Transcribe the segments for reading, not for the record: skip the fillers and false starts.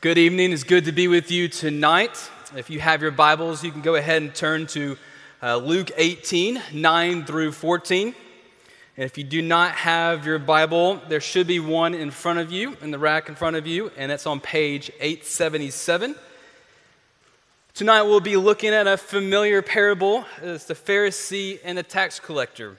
Good evening. It's good to be with you tonight. If you have your Bibles, you can go ahead and turn to Luke 18, 9 through 14. And if you do not have your Bible, there should be one in front of you, in the rack in front of you, and it's on page 877. Tonight we'll be looking at a familiar parable. It's the Pharisee and the tax collector.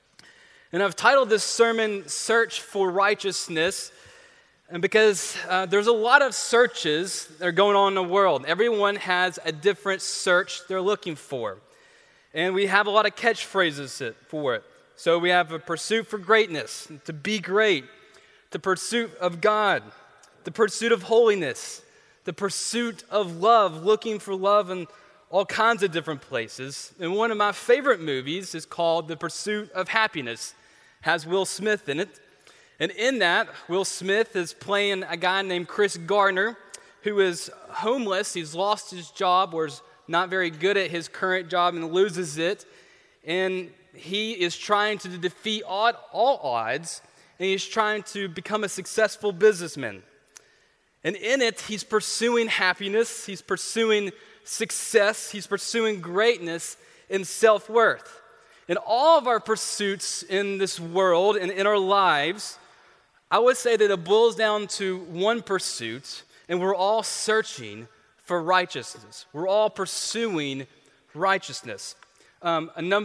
And I've titled this sermon, Search for Righteousness, and because there's a lot of searches that are going on in the world. Everyone has a different search they're looking for. And we have a lot of catchphrases for it. So we have a pursuit for greatness, to be great, the pursuit of God, the pursuit of holiness, the pursuit of love, looking for love in all kinds of different places. And one of my favorite movies is called The Pursuit of Happiness. It has Will Smith in it. And in that, Will Smith is playing a guy named Chris Gardner, who is homeless. He's lost his job or is not very good at his current job and loses it. And he is trying to defeat all odds, and he's trying to become a successful businessman. And in it, he's pursuing happiness, he's pursuing success, he's pursuing greatness and self-worth. In all of our pursuits in this world and in our lives, I would say that it boils down to one pursuit, and we're all searching for righteousness. We're all pursuing righteousness. A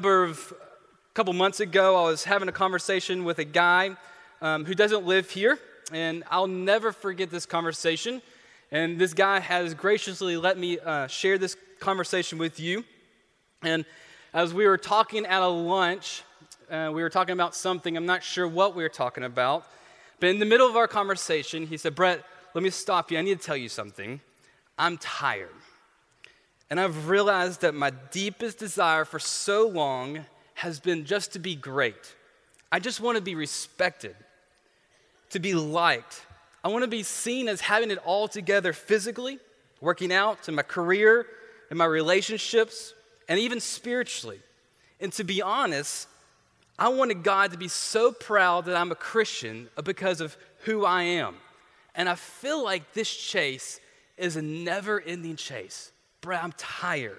couple months ago, I was having a conversation with a guy who doesn't live here, and I'll never forget this conversation. And this guy has graciously let me share this conversation with you. And as we were talking at a lunch, we were talking about something. I'm not sure what we were talking about. But in the middle of our conversation, he said, "Brett, let me stop you. I need to tell you something. I'm tired. And I've realized that my deepest desire for so long has been just to be great. I just want to be respected, to be liked. I want to be seen as having it all together physically, working out, in my career, in my relationships, and even spiritually. And to be honest, I wanted God to be so proud that I'm a Christian because of who I am. And I feel like this chase is a never-ending chase. Brett, I'm tired."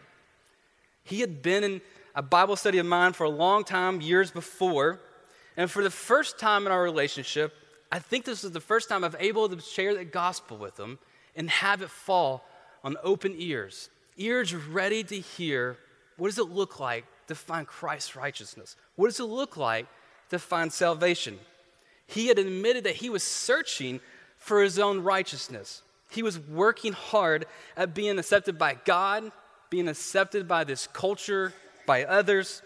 He had been in a Bible study of mine for a long time, years before. And for the first time in our relationship, I think this was the first time I've able to share the gospel with him and have it fall on open ears. Ears ready to hear, what does it look like to find Christ's righteousness? What does it look like to find salvation? He had admitted that he was searching for his own righteousness. He was working hard at being accepted by God, being accepted by this culture, by others.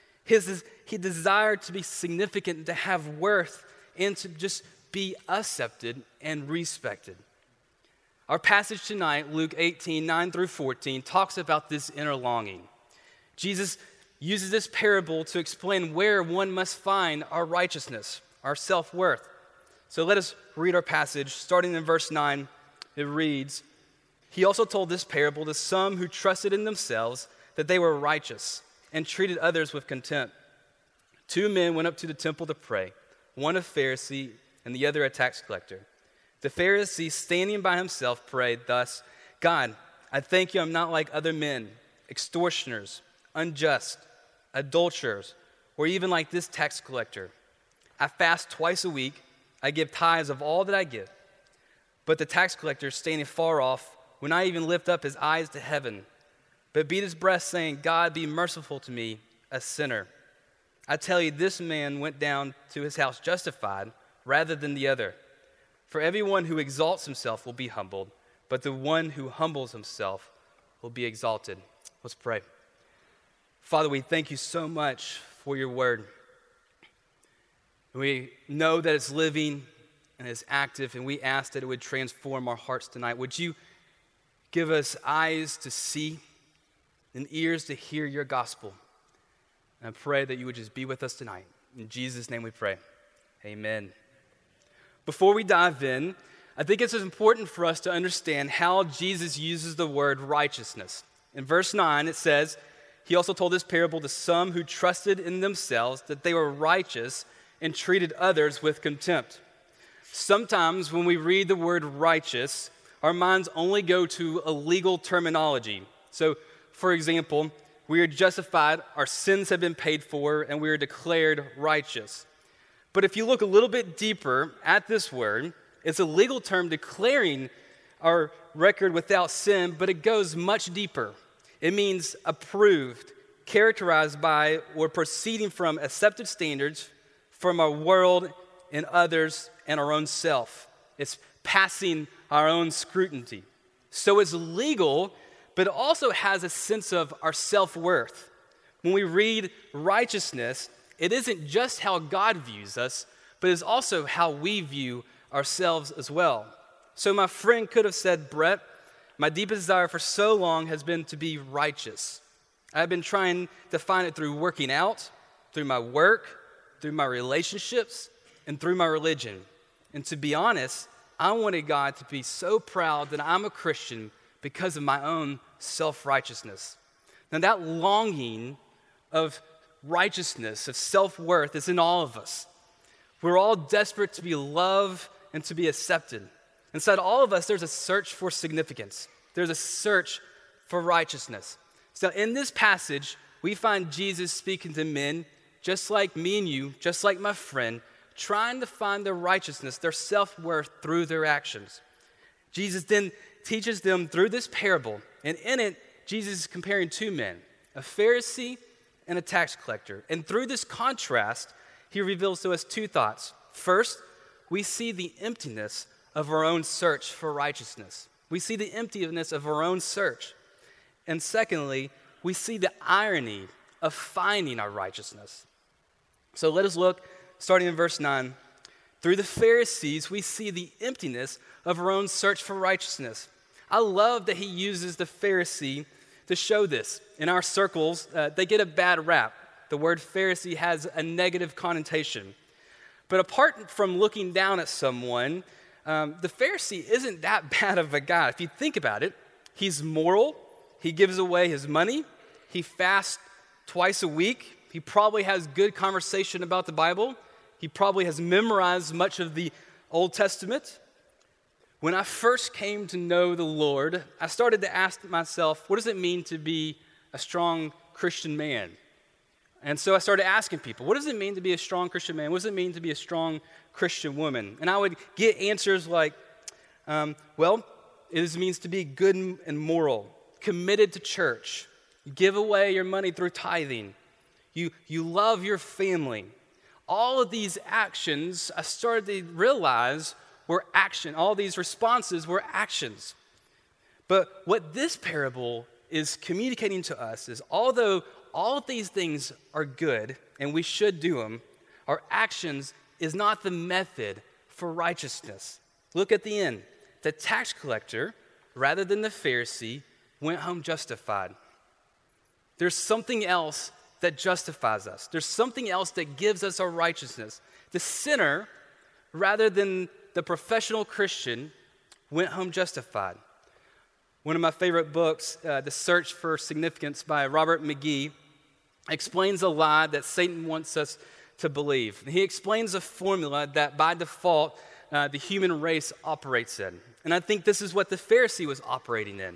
He desired to be significant, to have worth, and to just be accepted and respected. Our passage tonight, Luke 18, 9 through 14, talks about this inner longing. Jesus uses this parable to explain where one must find our righteousness, our self-worth. So let us read our passage. Starting in verse 9, it reads, "He also told this parable to some who trusted in themselves that they were righteous and treated others with contempt. 2 men went up to the temple to pray, one a Pharisee and the other a tax collector. The Pharisee, standing by himself, prayed thus, 'God, I thank you I'm not like other men, extortioners, unjust, adulterers, or even like this tax collector. I fast twice a week. I give tithes of all that I get.' But the tax collector, standing far off, would not even lift up his eyes to heaven, but beat his breast, saying, 'God, be merciful to me, a sinner.' I tell you, this man went down to his house justified rather than the other. For everyone who exalts himself will be humbled, but the one who humbles himself will be exalted." Let's pray. Father, we thank you so much for your word. We know that it's living and it's active, and we ask that it would transform our hearts tonight. Would you give us eyes to see and ears to hear your gospel? And I pray that you would just be with us tonight. In Jesus' name we pray. Amen. Before we dive in, I think it's important for us to understand how Jesus uses the word righteousness. In verse 9, it says, "He also told this parable to some who trusted in themselves that they were righteous and treated others with contempt." Sometimes when we read the word righteous, our minds only go to a legal terminology. So, for example, we are justified, our sins have been paid for, and we are declared righteous. But if you look a little bit deeper at this word, it's a legal term declaring our record without sin, but it goes much deeper. It means approved, characterized by, or proceeding from accepted standards from our world and others and our own self. It's passing our own scrutiny. So it's legal, but it also has a sense of our self-worth. When we read righteousness, it isn't just how God views us, but it's also how we view ourselves as well. So my friend could have said, Brett, my deepest desire for so long has been to be righteous. I've been trying to find it through working out, through my work, through my relationships, and through my religion. And to be honest, I wanted God to be so proud that I'm a Christian because of my own self-righteousness. Now that longing of righteousness, of self-worth is in all of us. We're all desperate to be loved and to be accepted. Inside all of us, there's a search for significance. There's a search for righteousness. So in this passage, we find Jesus speaking to men just like me and you, just like my friend, trying to find their righteousness, their self-worth through their actions. Jesus then teaches them through this parable, and in it, Jesus is comparing two men, a Pharisee and a tax collector. And through this contrast, he reveals to us two thoughts. First, we see the emptiness of our own search for righteousness. We see the emptiness of our own search. And secondly, we see the irony of finding our righteousness. So let us look, starting in verse 9. Through the Pharisees, we see the emptiness of our own search for righteousness. I love that he uses the Pharisee to show this. In our circles, they get a bad rap. The word Pharisee has a negative connotation. But apart from looking down at someone, the Pharisee isn't that bad of a guy. If you think about it, he's moral, he gives away his money, he fasts twice a week, he probably has good conversation about the Bible, he probably has memorized much of the Old Testament. When I first came to know the Lord, I started to ask myself, what does it mean to be a strong Christian man? And so I started asking people, what does it mean to be a strong Christian man? What does it mean to be a strong Christian woman? And I would get answers like, it means to be good and moral, committed to church, give away your money through tithing, you love your family. All of these actions, I started to realize were action. All these responses were actions. But what this parable is communicating to us is although all of these things are good and we should do them, our actions is not the method for righteousness. Look at the end. The tax collector, rather than the Pharisee, went home justified. There's something else that justifies us. There's something else that gives us our righteousness. The sinner, rather than the professional Christian, went home justified. One of my favorite books, The Search for Significance by Robert McGee, explains a lie that Satan wants us to believe. He explains a formula that by default the human race operates in. And I think this is what the Pharisee was operating in.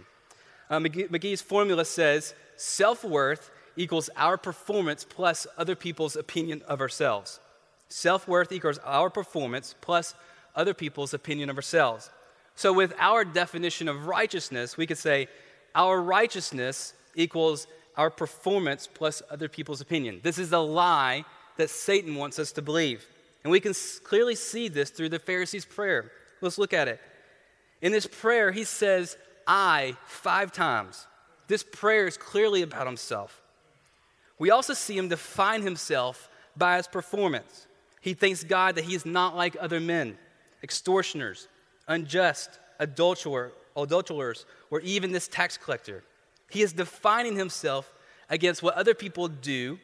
McGee's formula says self-worth equals our performance plus other people's opinion of ourselves. Self-worth equals our performance plus other people's opinion of ourselves. So with our definition of righteousness, we could say our righteousness equals our performance plus other people's opinion. This is the lie that Satan wants us to believe. And we can clearly see this through the Pharisee's prayer. Let's look at it. In this prayer, he says, I, 5 times. This prayer is clearly about himself. We also see him define himself by his performance. He thanks God that he is not like other men, extortioners, unjust, adulterers, or even this tax collector. He is defining himself against what other people do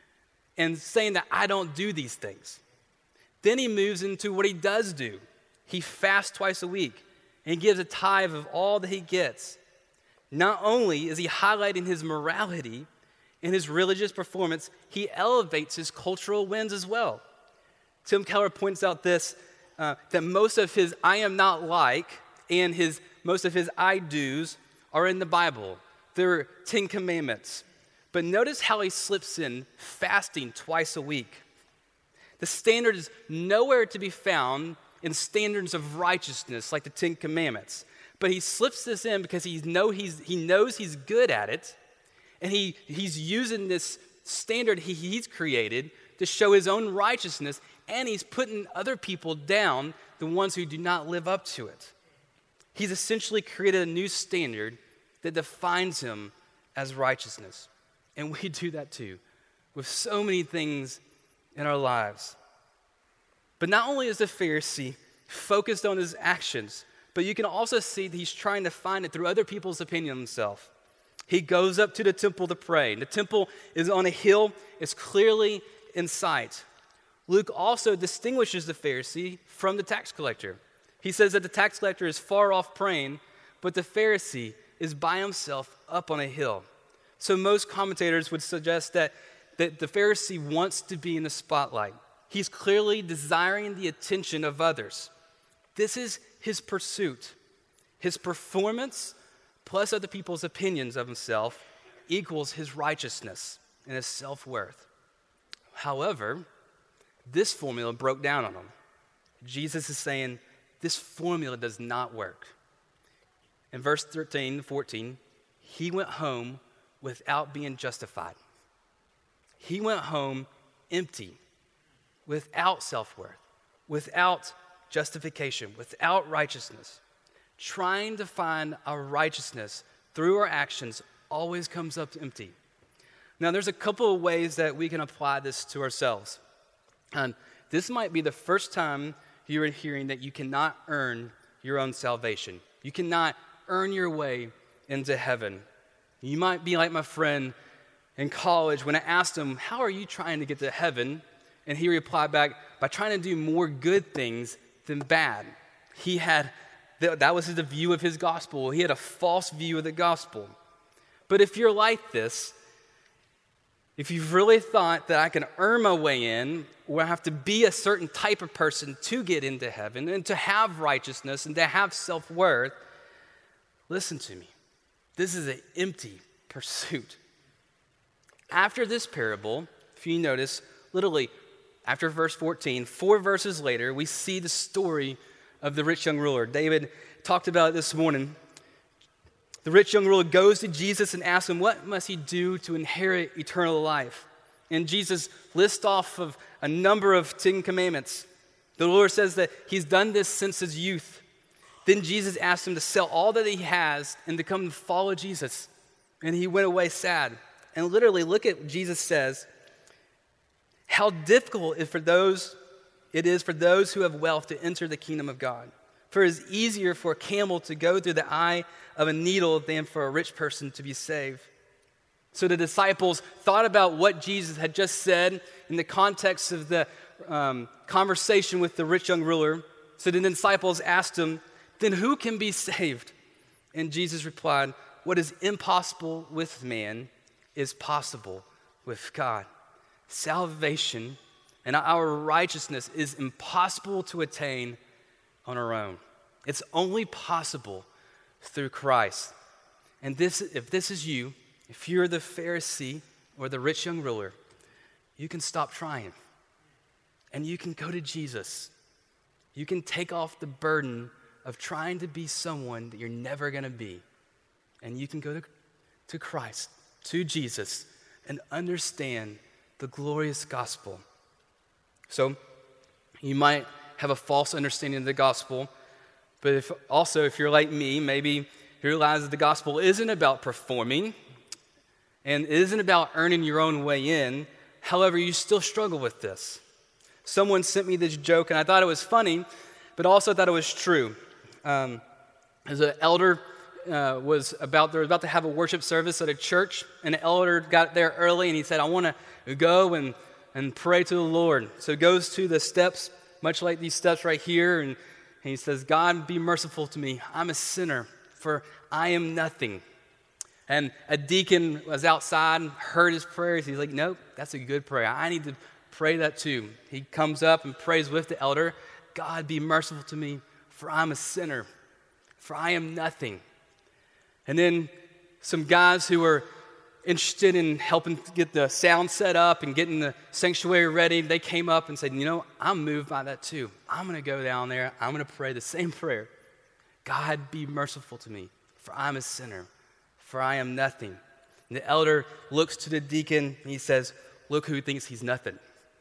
and saying that I don't do these things. Then he moves into what he does do. He fasts twice a week and gives a tithe of all that he gets. Not only is he highlighting his morality and his religious performance, he elevates his cultural wins as well. Tim Keller points out this, that most of his I am not like and his most of his I do's are in the Bible. They're 10 commandments. But notice how he slips in fasting twice a week. The standard is nowhere to be found in standards of righteousness like the 10 commandments. But he slips this in because he knows he's good at it, and he's using this standard he's created to show his own righteousness, and he's putting other people down, the ones who do not live up to it. He's essentially created a new standard that defines him as righteousness. And we do that too, with so many things in our lives. But not only is the Pharisee focused on his actions, but you can also see that he's trying to find it through other people's opinion of himself. He goes up to the temple to pray. The temple is on a hill. It's clearly in sight. Luke also distinguishes the Pharisee from the tax collector. He says that the tax collector is far off praying, but the Pharisee is by himself up on a hill. So most commentators would suggest that the Pharisee wants to be in the spotlight. He's clearly desiring the attention of others. This is his pursuit. His performance plus other people's opinions of himself equals his righteousness and his self-worth. However, this formula broke down on him. Jesus is saying this formula does not work. In verse 13, 14, he went home without being justified. He went home empty, without self-worth, without justification, without righteousness. Trying to find our righteousness through our actions always comes up empty. Now, there's a couple of ways that we can apply this to ourselves. And this might be the first time you're hearing that you cannot earn your own salvation. You cannot earn your way into heaven. You might be like my friend in college when I asked him, how are you trying to get to heaven? And he replied back, by trying to do more good things than bad. That was the view of his gospel. He had a false view of the gospel. But if you're like this, if you've really thought that I can earn my way in, or I have to be a certain type of person to get into heaven and to have righteousness and to have self-worth, listen to me. This is an empty pursuit. After this parable, if you notice, literally after verse 14, 4 verses later, we see the story of the rich young ruler. David talked about it this morning. The rich young ruler goes to Jesus and asks him, what must he do to inherit eternal life? And Jesus lists off of a number of 10 commandments. The Lord says that he's done this since his youth. Then Jesus asked him to sell all that he has and to come and follow Jesus. And he went away sad. And literally, look at what Jesus says. How difficult it is for those who have wealth to enter the kingdom of God. For it is easier for a camel to go through the eye of a needle than for a rich person to be saved. So the disciples thought about what Jesus had just said in the context of the conversation with the rich young ruler. So then the disciples asked him, then who can be saved? And Jesus replied, what is impossible with man is possible with God. Salvation and our righteousness is impossible to attain on our own. It's only possible through Christ. And if this is you, if you're the Pharisee or the rich young ruler, you can stop trying. And you can go to Jesus. You can take off the burden of trying to be someone that you're never going to be. And you can go to Christ, to Jesus, and understand the glorious gospel. So you might have a false understanding of the gospel, but if you're like me, maybe you realize that the gospel isn't about performing and it isn't about earning your own way in. However, you still struggle with this. Someone sent me this joke, and I thought it was funny, but also thought it was true. As an elder was about to have a worship service at a church, and the elder got there early, and he said, I want to go and pray to the Lord. So he goes to the steps, much like these steps right here, and he says, God, be merciful to me. I'm a sinner, for I am nothing. And a deacon was outside and heard his prayers. He's like, nope, that's a good prayer. I need to pray that too. He comes up and prays with the elder, God, be merciful to me, for I'm a sinner. for I am nothing. And then some guys who were interested in helping get the sound set up and getting the sanctuary ready, they came up and said, I'm moved by that too. I'm going to go down there. I'm going to pray the same prayer. God, be merciful to me, for I'm a sinner, for I am nothing. And the elder looks to the deacon and he says, look who thinks he's nothing.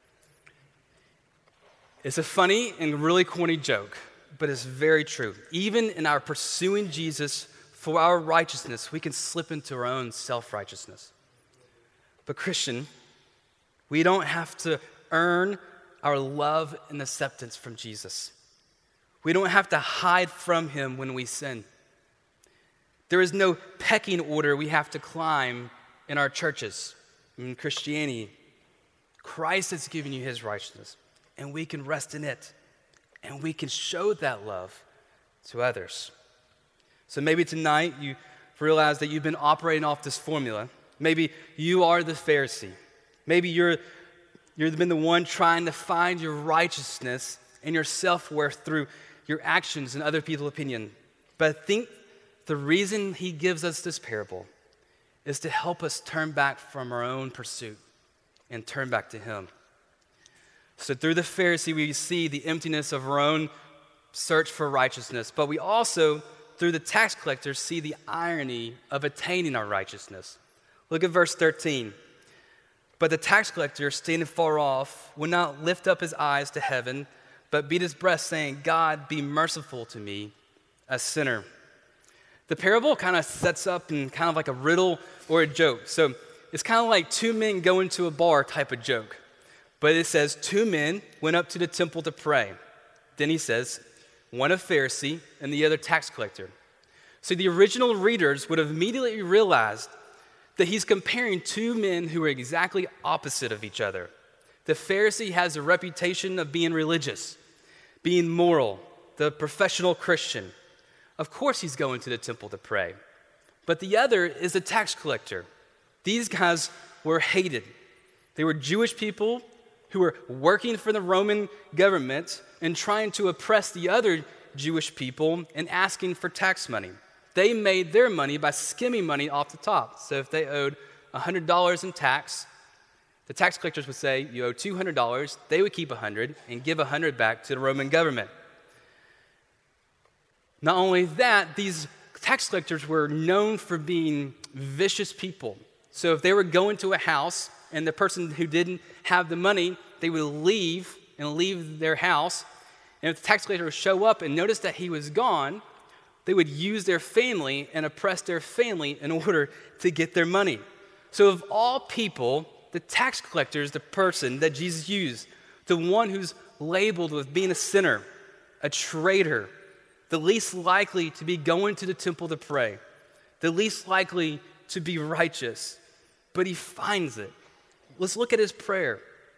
It's a funny and really corny joke, but it's very true. Even in our pursuing Jesus for our righteousness, we can slip into our own self-righteousness. But Christian, we don't have to earn our love and acceptance from Jesus. We don't have to hide from him when we sin. There is no pecking order we have to climb in our churches, in Christianity. Christ has given you his righteousness, and we can rest in it, and we can show that love to others. So maybe tonight you realize that you've been operating off this formula. Maybe you are the Pharisee. Maybe you've been the one trying to find your righteousness and your self-worth through your actions and other people's opinion. But I think the reason he gives us this parable is to help us turn back from our own pursuit and turn back to him. So through the Pharisee, we see the emptiness of our own search for righteousness, but we also, through the tax collector, see the irony of attaining our righteousness. Look at verse 13. But the tax collector, standing far off, would not lift up his eyes to heaven, but beat his breast, saying, God, be merciful to me, a sinner. The parable kind of sets up in kind of like a riddle or a joke. So it's kind of like two men going to a bar type of joke. But it says, two men went up to the temple to pray. Then he says, one a Pharisee and the other tax collector. So the original readers would have immediately realized that he's comparing two men who are exactly opposite of each other. The Pharisee has a reputation of being religious, being moral, the professional Christian. Of course he's going to the temple to pray. But the other is a tax collector. These guys were hated. They were Jewish people who were working for the Roman government and trying to oppress the other Jewish people and asking for tax money. They made their money by skimming money off the top. So if they owed $100 in tax, the tax collectors would say, you owe $200. They would keep $100 and give $100 back to the Roman government. Not only that, these tax collectors were known for being vicious people. So if they were going to a house and the person who didn't have the money, they would leave their house. And if the tax collector would show up and notice that he was gone, they would use their family and oppress their family in order to get their money. So of all people, the tax collector is the person that Jesus used, the one who's labeled with being a sinner, a traitor, the least likely to be going to the temple to pray, the least likely to be righteous. But he finds it. Let's look at his prayer.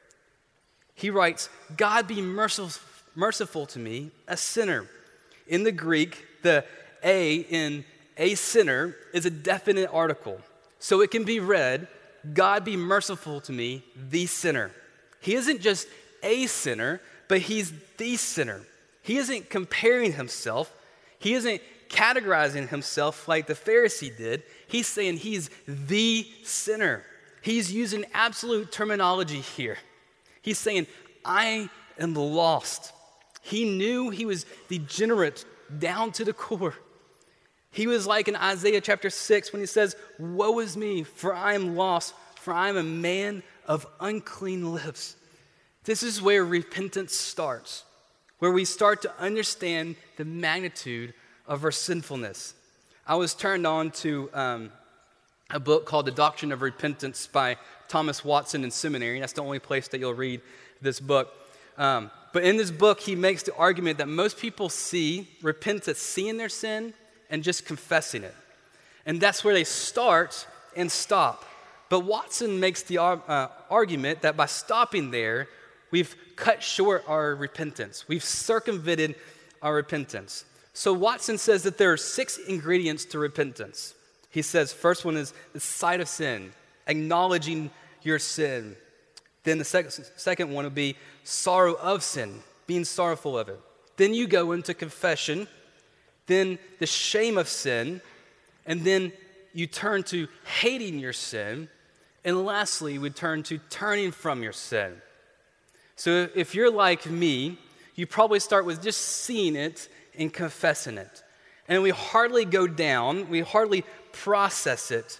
He writes, God be merciful to me, a sinner. In the Greek, the A in a sinner is a definite article. So it can be read, God be merciful to me, the sinner. He isn't just a sinner, but he's the sinner. He isn't comparing himself. He isn't categorizing himself like the Pharisee did. He's saying he's the sinner. He's using absolute terminology here. He's saying, I am lost. He knew he was degenerate down to the core. He was like in Isaiah chapter 6 when he says, woe is me, for I am lost, for I am a man of unclean lips. This is where repentance starts, where we start to understand the magnitude of our sinfulness. I was turned on to a book called The Doctrine of Repentance by Thomas Watson in seminary. That's the only place that you'll read this book. But in this book, he makes the argument that most people see repentance as seeing their sin and just confessing it. And that's where they start and stop. But Watson makes the argument that by stopping there, we've cut short our repentance. We've circumvented our repentance. So Watson says that there are 6 ingredients to repentance. He says first one is the sight of sin, acknowledging your sin. Then the second one would be sorrow of sin, being sorrowful of it. Then you go into confession. then the shame of sin, and then you turn to hating your sin, and lastly, we turn to turning from your sin. So if you're like me, you probably start with just seeing it and confessing it. And we hardly go down, we hardly process it,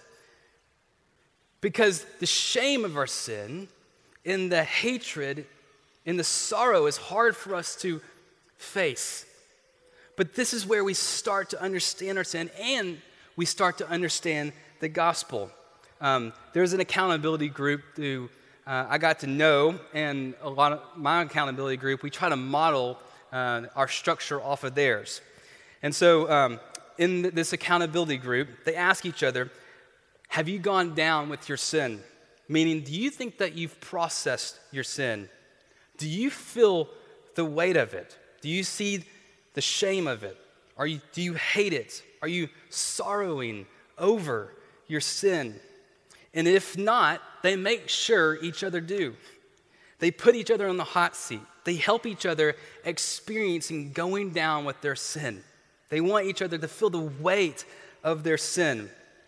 because the shame of our sin and the hatred and the sorrow is hard for us to face. But this is where we start to understand our sin, and we start to understand the gospel. There's an accountability group who I got to know, and a lot of my accountability group, we try to model our structure off of theirs. And so in this accountability group, they ask each other, have you gone down with your sin? Meaning, do you think that you've processed your sin? Do you feel the weight of it? Do you see the shame of it? Do you hate it? Are you sorrowing over your sin? And if not, they make sure each other do. They put each other on the hot seat. They help each other experiencing going down with their sin. They want each other to feel the weight of their sin.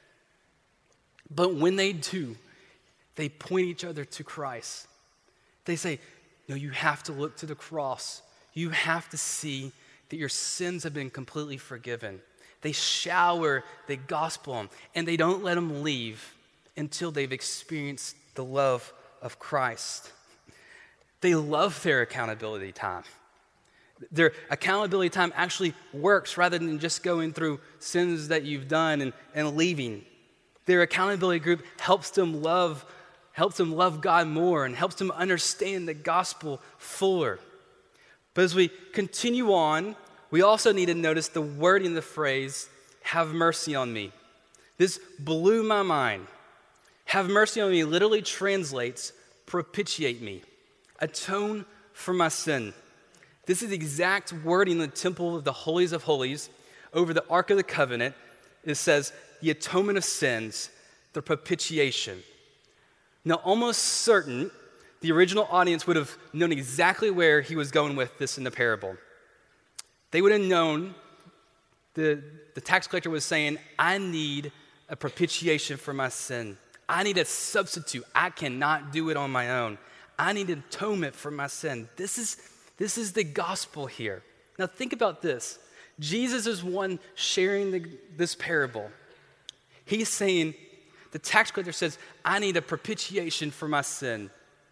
But when they do, they point each other to Christ. They say, no, you have to look to the cross. You have to see that your sins have been completely forgiven. They shower the gospel on them, and they don't let them leave until they've experienced the love of Christ. They love their accountability time. Their accountability time actually works rather than just going through sins that you've done and leaving. Their accountability group helps them love God more and helps them understand the gospel fuller. But as we continue on, we also need to notice the wording of the phrase, have mercy on me. This blew my mind. Have mercy on me literally translates propitiate me, atone for my sin. This is the exact wording in the temple of the holies of holies over the Ark of the Covenant. It says the atonement of sins, the propitiation. Now, almost certain the original audience would have known exactly where he was going with this in the parable. They would have known the tax collector was saying, I need a propitiation for my sin. I need a substitute. I cannot do it on my own. I need an atonement for my sin. This is the gospel here. Now think about this. Jesus is one sharing this parable. He's saying, the tax collector says, I need a propitiation for my sin.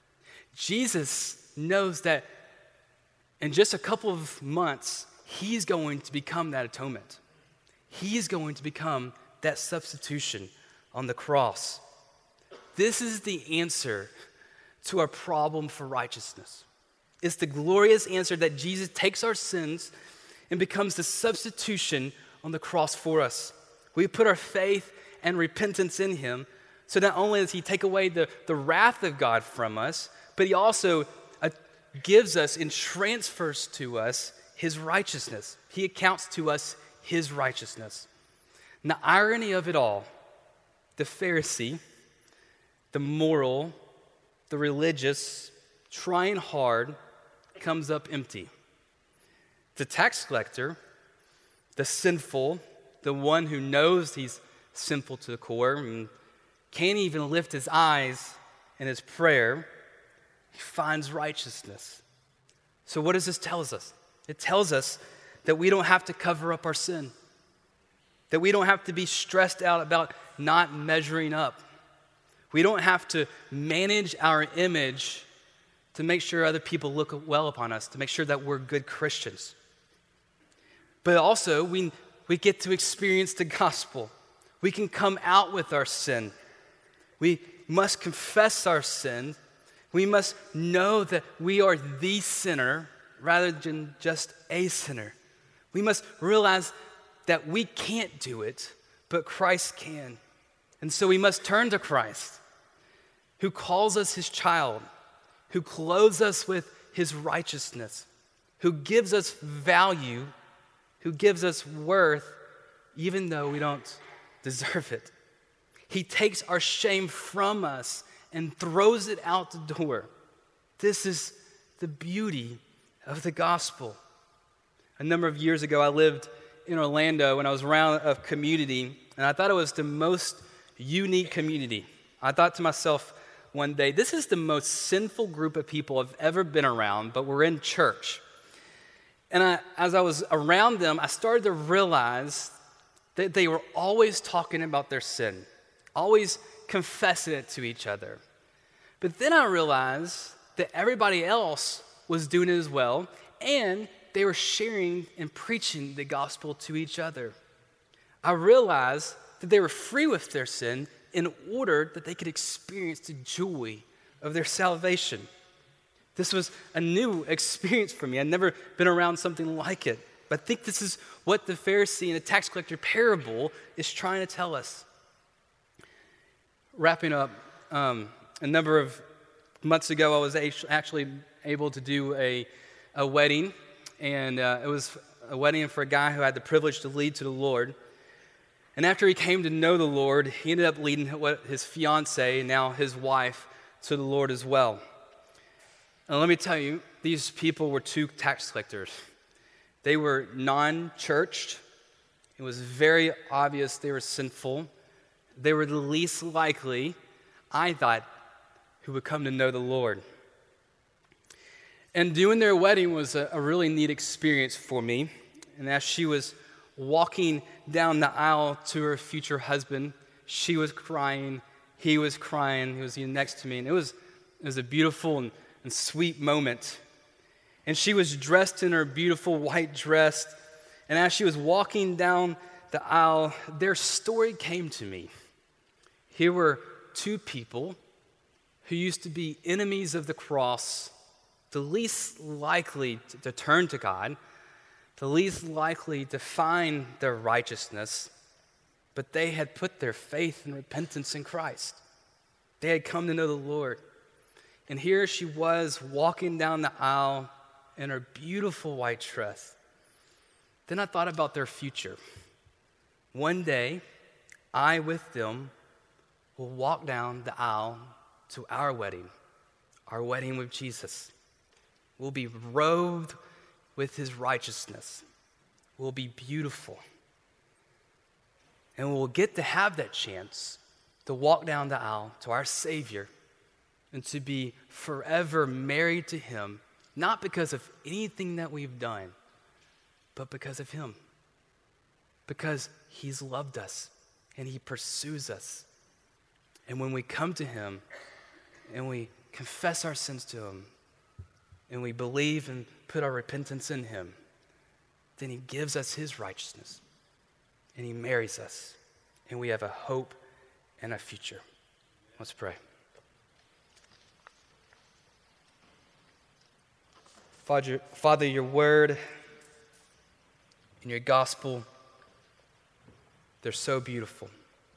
Jesus knows that in just a couple of months, he's going to become that atonement. He's going to become that substitution on the cross. This is the answer to our problem for righteousness. It's the glorious answer that Jesus takes our sins and becomes the substitution on the cross for us. We put our faith and repentance in him, so not only does he take away the wrath of God from us, but he also gives us and transfers to us his righteousness. He accounts to us his righteousness. And the irony of it all, the Pharisee, the moral, the religious, trying hard, comes up empty. The tax collector, the sinful, the one who knows he's sinful to the core and can't even lift his eyes in his prayer, he finds righteousness. So what does this tell us? It tells us that we don't have to cover up our sin, that we don't have to be stressed out about not measuring up. We don't have to manage our image to make sure other people look well upon us, to make sure that we're good Christians. But also, we get to experience the gospel. We can come out with our sin. We must confess our sin. We must know that we are the sinner rather than just a sinner. We must realize that we can't do it, but Christ can. And so we must turn to Christ, who calls us his child, who clothes us with his righteousness, who gives us value, who gives us worth, even though we don't deserve it. He takes our shame from us and throws it out the door. This is the beauty of the gospel. A number of years ago, I lived in Orlando when I was around a community, and I thought it was the most unique community. I thought to myself one day, this is the most sinful group of people I've ever been around, but we're in church. And as I was around them, I started to realize that they were always talking about their sin, always confessing it to each other. But then I realized that everybody else was doing it as well, and they were sharing and preaching the gospel to each other. I realized that they were free with their sin in order that they could experience the joy of their salvation. This was a new experience for me. I'd never been around something like it. But I think this is what the Pharisee and the tax collector parable is trying to tell us. Wrapping up, a number of months ago, I was actually able to do a wedding. And it was a wedding for a guy who had the privilege to lead to the Lord. And after he came to know the Lord, he ended up leading his fiancée, and now his wife, to the Lord as well. And let me tell you, these people were two tax collectors. They were non-churched. It was very obvious they were sinful. They were the least likely, I thought, who would come to know the Lord. And doing their wedding was a really neat experience for me. And as she was walking down the aisle to her future husband, she was crying, he was crying, he was next to me. And it was a beautiful and sweet moment. And she was dressed in her beautiful white dress. And as she was walking down the aisle, their story came to me. Here were two people who used to be enemies of the cross, the least likely to turn to God, the least likely to find their righteousness, but they had put their faith and repentance in Christ. They had come to know the Lord. And here she was walking down the aisle in her beautiful white dress. Then I thought about their future. One day, I with them will walk down the aisle to our wedding with Jesus. We'll be robed with his righteousness. We'll be beautiful. And we'll get to have that chance to walk down the aisle to our Savior and to be forever married to him, not because of anything that we've done, but because of him. Because he's loved us and he pursues us. And when we come to him and we confess our sins to him and we believe and put our repentance in him, then he gives us his righteousness and he marries us and we have a hope and a future. Let's pray. Father, your word and your gospel, they're so beautiful.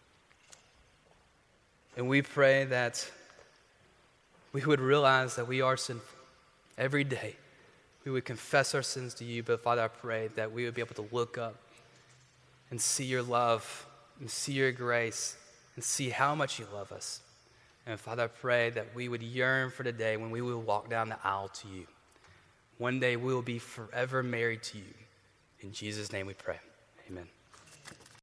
And we pray that we would realize that we are sinful every day. We would confess our sins to you, but Father, I pray that we would be able to look up and see your love and see your grace and see how much you love us. And Father, I pray that we would yearn for the day when we will walk down the aisle to you. One day we will be forever married to you. In Jesus' name we pray. Amen.